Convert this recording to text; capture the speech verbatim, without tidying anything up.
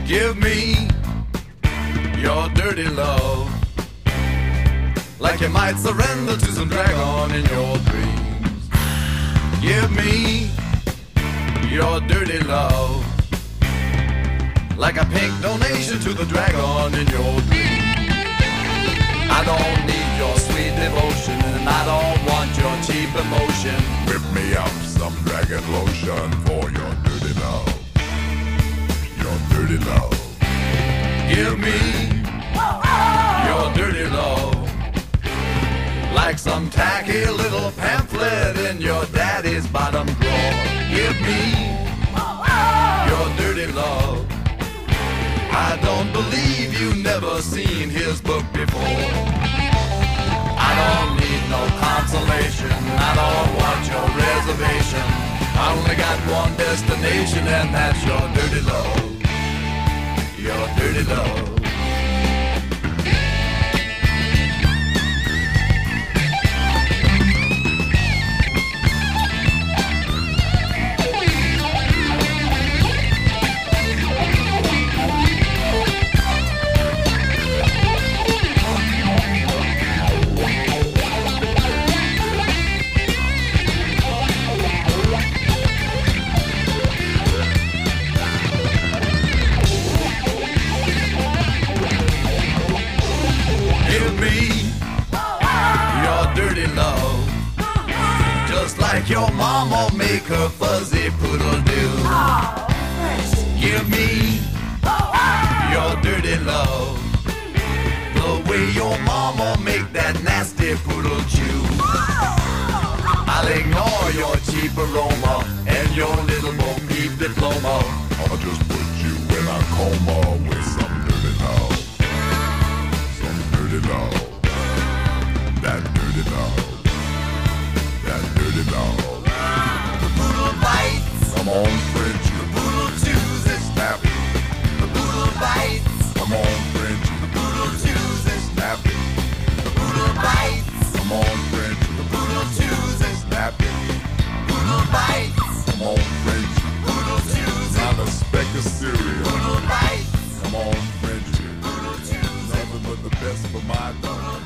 Give me your dirty love, like you might surrender to some dragon in your dreams. Give me your dirty love, like a pink donation to the dragon in your dreams. I don't need your sweet devotion, and I don't want your cheap emotion. Whip me up some dragon lotion for your dirty love. Your dirty love. Give me your dirty love, like some tacky little pamphlet in your daddy's bottom drawer. Give me your dirty love. I don't believe you've never seen his book before. I don't need no consolation, I don't want your reservation. I only got one destination, and that's your dirty love. Your dirty love. Like your mama make her fuzzy poodle do. Give me your dirty love, the way your mama make that nasty poodle chew. I'll ignore your cheap aroma and your little Bo Peep diploma. I'll just put you in a coma with some dirty love. Some dirty love. That dirty love. That dirty love. The poodle bites. Come on, French. The poodle chews it. Snap it. The poodle bites. Come on, French. The poodle chews it. Snap it. The poodle bites. Come on, French. The poodle chews it. Snap it. Poodle bites. Come on, French. Poodle chews it. Not a speck of cereal. Poodle bites. Come on, French. Poodle chews it. Nothing but the best for my dog.